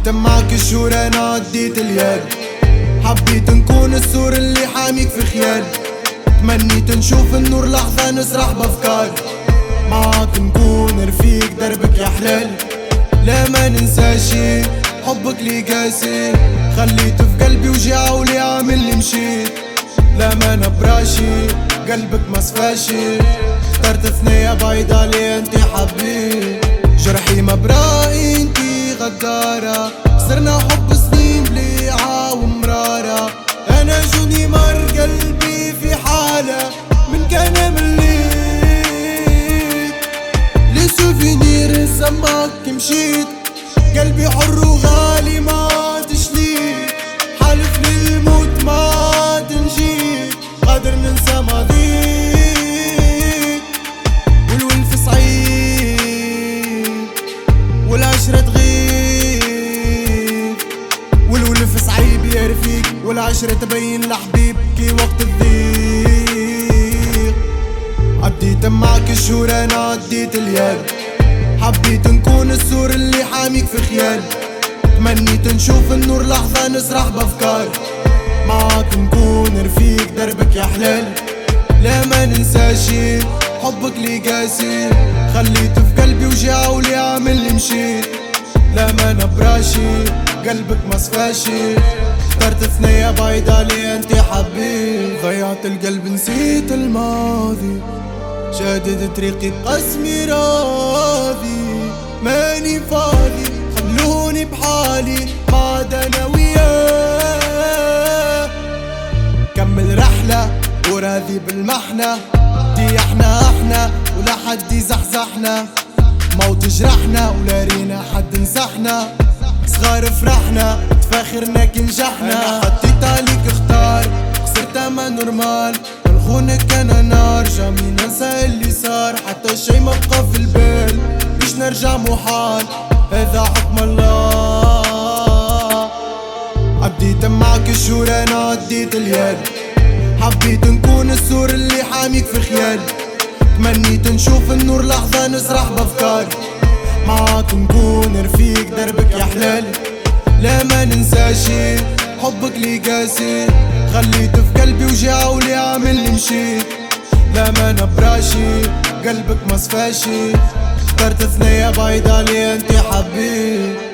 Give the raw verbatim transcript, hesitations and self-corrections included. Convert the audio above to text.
عديت معك الشهور انا عديت اليد، حبيت نكون السور اللي حاميك في خيالي، تمنيت نشوف النور لحظة نسرح بافكاري، معاك نكون رفيق دربك يا حلال، لا ما ننساشي حبك لي قاسي، خليت في قلبي وجع ولي عامل لي مشيت، لا ما نبراشي قلبك ما صفاشي، اخترت ثنية بعيد علي انتي حبيت، جرحي مبرائي انتي غدارة، صرنا حب سنين بليعة ومرارة، انا جوني مر قلبي في حالة من كان مليت، لي سوفينير سماك مشيت، قلبي حر وغالي ما تشليت، حالف للموت ما تنجيت، قادر ننسى ماضيك، والولف صعيب والعشرة تغيب، والولف صعيب يا رفيق والعشرة تبين لحبيب كي وقت الضيق، عديت معك الشهور انا عديت اليد، حبيت نكون السور اللي حاميك في خيالي، تمنيت نشوف النور لحظة نسرح بافكاري، معاك نكون رفيق دربك يا حلال، لا ما ننساشي حبك لي قاسي، خليت في قلبي وجع ولي عامل لي مشيت، لا ما نبراشي قلبك ما صفاشي، اخترت ثنية بعيد علي انتي حبيت، ضيعت القلب نسيت الماضي، شادد طريقي بقسمي راضي، ماني فاضي خلوني بحالي ما عاد انا وياه، كمل رحلة وراضي بالمحنة، دي احنا احنا ولا حد يزحزحنا، موت جرحنا ولا رينا حد نزحنا، صغار فرحنا تفاخرنا كي نجحنا، انا حطيت عليك اختار خسرت ما نورمال، نخونك انا نار جامي ننسى اللي صار، حتى شي ما بقى في البال باش نرجع محال، هذا حكم الله، عديت معك الشهور انا عديت اليد، حبيت نكون السور اللي حاميك في خيالي، تمنيت نشوف النور لحظة نسرح بافكاري، معاك نكون رفيق دربك يا حلال، لا ما ننساشي حبك لي قاسي، خليت في قلبي وجع ولي عامل لي مشيت، لا ما نبراشي قلبك ما صفاشي، اخترت ثنية بعيد علي انتي حبيت.